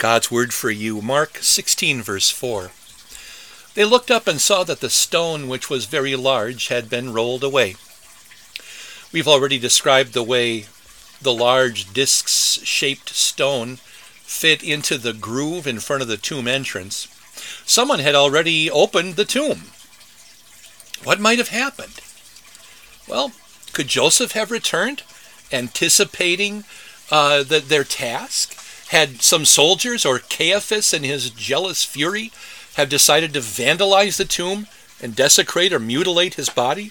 God's word for you, Mark 16, verse 4. They looked up and saw that the stone, which was very large, had been rolled away. We've already described the way the large disc-shaped stone fit into the groove in front of the tomb entrance. Someone had already opened the tomb. What might have happened? Well, could Joseph have returned, anticipating their task? Had some soldiers, or Caiaphas in his jealous fury, have decided to vandalize the tomb and desecrate or mutilate his body?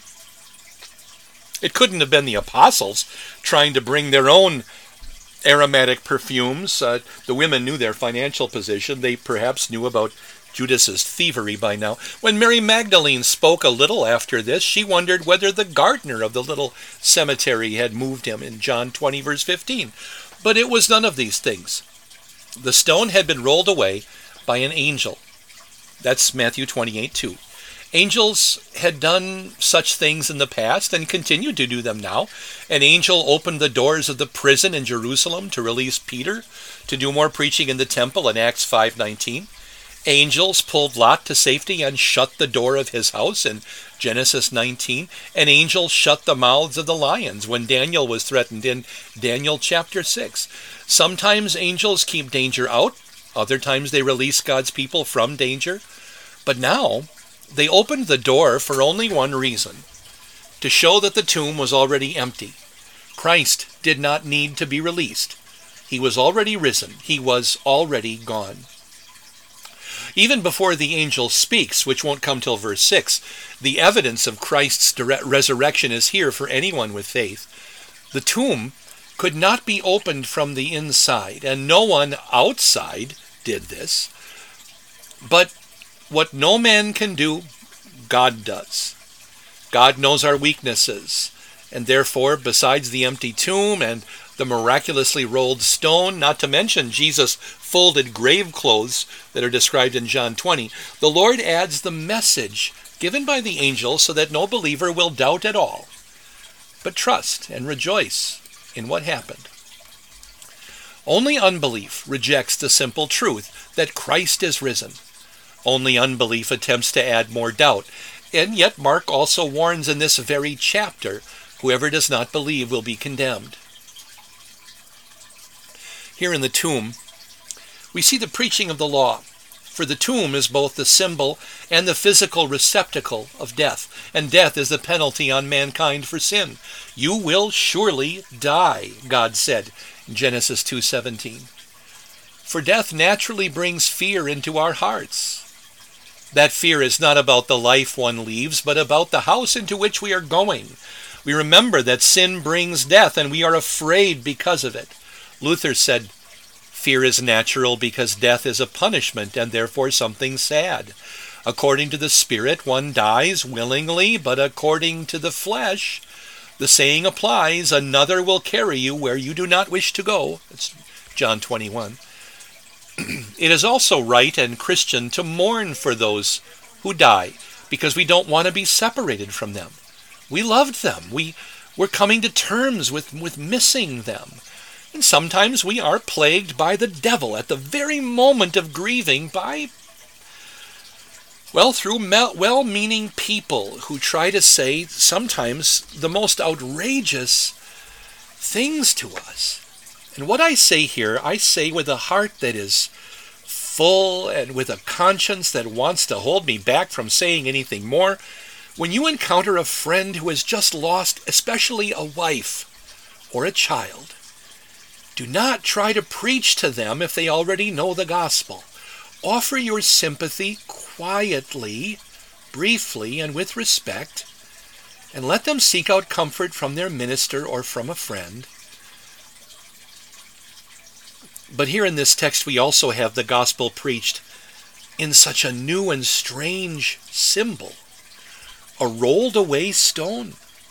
It couldn't have been the apostles trying to bring their own aromatic perfumes. The women knew their financial position. They perhaps knew about Judas's thievery by now. When Mary Magdalene spoke a little after this, she wondered whether the gardener of the little cemetery had moved him in John 20, verse 15. But it was none of these things. The stone had been rolled away by an angel. That's Matthew 28:2. Angels had done such things in the past and continued to do them now. An angel opened the doors of the prison in Jerusalem to release Peter to do more preaching in the temple in Acts 5:19. Angels pulled Lot to safety and shut the door of his house in Genesis 19. An angel shut the mouths of the lions when Daniel was threatened in Daniel chapter 6. Sometimes angels keep danger out. Other times they release God's people from danger. But now they opened the door for only one reason: to show that the tomb was already empty. Christ did not need to be released. He was already risen. He was already gone. Even before the angel speaks, which won't come till verse 6, the evidence of Christ's resurrection is here for anyone with faith. The tomb could not be opened from the inside, and no one outside did this. But what no man can do, God does. God knows our weaknesses, and therefore, besides the empty tomb and the miraculously rolled stone, not to mention Jesus' folded grave clothes that are described in John 20, the Lord adds the message given by the angel so that no believer will doubt at all, but trust and rejoice in what happened. Only unbelief rejects the simple truth that Christ is risen. Only unbelief attempts to add more doubt. And yet Mark also warns in this very chapter, whoever does not believe will be condemned. Here in the tomb, we see the preaching of the law. For the tomb is both the symbol and the physical receptacle of death, and death is the penalty on mankind for sin. You will surely die, God said in Genesis 2:17. For death naturally brings fear into our hearts. That fear is not about the life one leaves, but about the house into which we are going. We remember that sin brings death, and we are afraid because of it. Luther said, fear is natural because death is a punishment and therefore something sad. According to the Spirit, one dies willingly, but according to the flesh, the saying applies, another will carry you where you do not wish to go. That's John 21. It is also right and Christian to mourn for those who die because we don't want to be separated from them. We loved them. We're coming to terms with missing them. And sometimes we are plagued by the devil at the very moment of grieving through well-meaning people who try to say sometimes the most outrageous things to us. And what I say here, I say with a heart that is full and with a conscience that wants to hold me back from saying anything more. When you encounter a friend who has just lost, especially a wife or a child, do not try to preach to them if they already know the gospel. Offer your sympathy quietly, briefly, and with respect, and let them seek out comfort from their minister or from a friend. But here in this text we also have the gospel preached in such a new and strange symbol, a rolled away stone.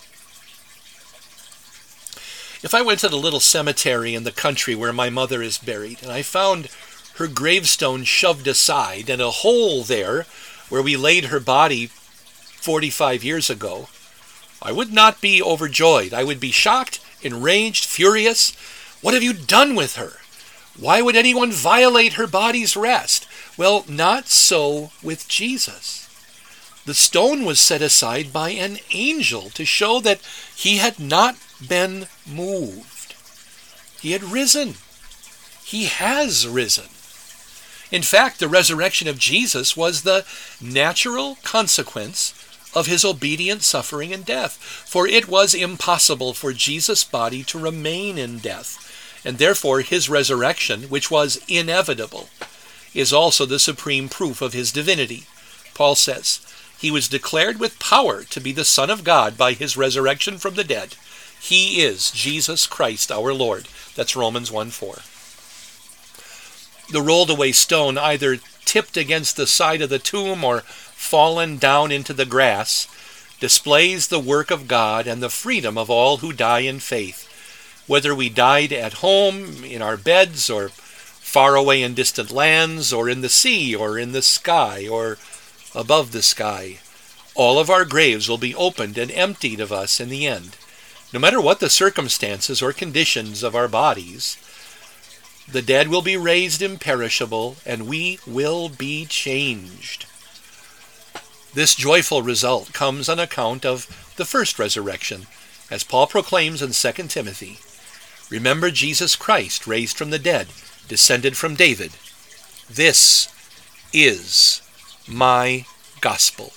If I went to the little cemetery in the country where my mother is buried, and I found her gravestone shoved aside and a hole there where we laid her body 45 years ago, I would not be overjoyed. I would be shocked, enraged, furious. What have you done with her? Why would anyone violate her body's rest? Well, not so with Jesus. The stone was set aside by an angel to show that he had not been moved. He had risen. He has risen. In fact, the resurrection of Jesus was the natural consequence of his obedient suffering and death. For it was impossible for Jesus' body to remain in death, and therefore his resurrection, which was inevitable, is also the supreme proof of his divinity. Paul says, he was declared with power to be the Son of God by his resurrection from the dead. He is Jesus Christ our Lord. That's Romans 1:4. The rolled away stone, either tipped against the side of the tomb or fallen down into the grass, displays the work of God and the freedom of all who die in faith. Whether we died at home, in our beds, or far away in distant lands, or in the sea, or in the sky, or above the sky, all of our graves will be opened and emptied of us in the end. No matter what the circumstances or conditions of our bodies, the dead will be raised imperishable, and we will be changed. This joyful result comes on account of the first resurrection, as Paul proclaims in 2 Timothy. Remember Jesus Christ, raised from the dead, descended from David. This is my gospel.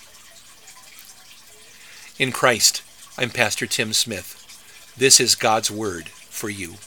In Christ, I'm Pastor Tim Smith. This is God's word for you.